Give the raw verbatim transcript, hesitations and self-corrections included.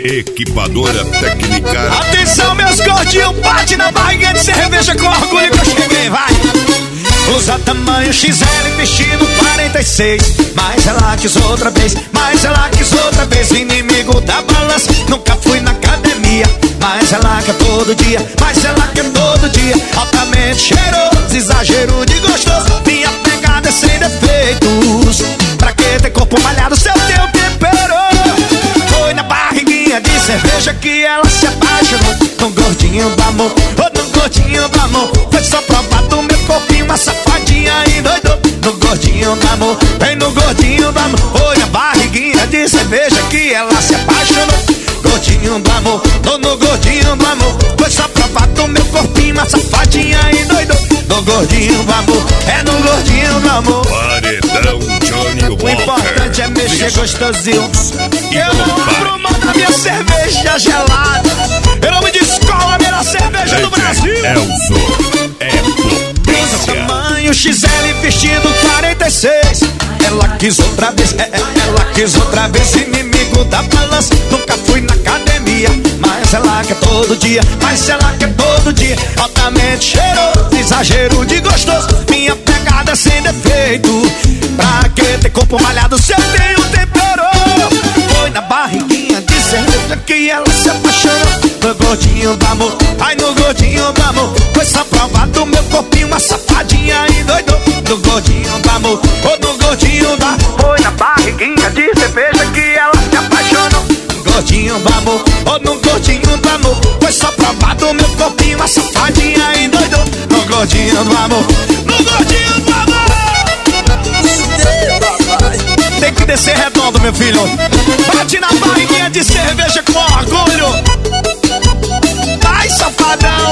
Equipadora Técnica. Atenção, meus gordinhos, bate na barriguinha de cerveja com orgulho que eu cheguei, vai. Usa tamanho X L, vestido quarenta e seis. Mas ela quis outra vez, mas ela quis outra vez. Inimigo da balança, nunca fui na academia. Mas ela quer todo dia, mas ela quer todo dia. Altamente cheiroso, exagero de gostoso. Minha pegada é sem defeitos. Pra que ter corpo malhado se eu tenho tempero? Foi na barriguinha de cerveja que ela se apaixonou. No gordinho do amor, oh, no gordinho do amor. Foi só provar do meu corpinho, uma safadinha e doidou. No gordinho do amor, vem no gordinho do amor. Foi na barriguinha de cerveja que ela se apaixonou. Gordinho do amor, tô no gordinho do amor. Foi só provar do meu corpinho, uma safadinha e doidou. No gordinho do amor, é no gordinho do amor. Paredão Johnny Walker. O importante é mexer gostosinho. Eu não abro mão da minha cerveja gelada. Eu não me descolo a melhor cerveja do Brasil. Elzo é potência. Tamanho X L, vestido quarenta e seis. Ela quis outra vez, é, é, ela quis outra vez. Inimigo da balança, nunca fui na academia. Mas ela quer todo dia, mas ela quer todo dia. Altamente cheiroso, exagero de gostoso. Minha pegada é sem defeito. Pra que ter corpo malhado se eu tenho tempero? Foi na barriguinha de cerveja que ela se apaixonou. No gordinho do amor, ai no gordinho do amor. Foi só provar do meu corpinho, uma safadinha e doidou. No gordinho do amor, oh, no gordinho do amor. Foi na barriguinha de cerveja que ela se apaixonou. No gordinho do amor, oh, no gordinho do amor. Foi só provar do meu corpinho, uma safadinha e doidou. No gordinho do amor, no gordinho do amor. Tem que descer redondo, meu filho. Bate na barriguinha de cerveja com orgulho. Ai, safadão.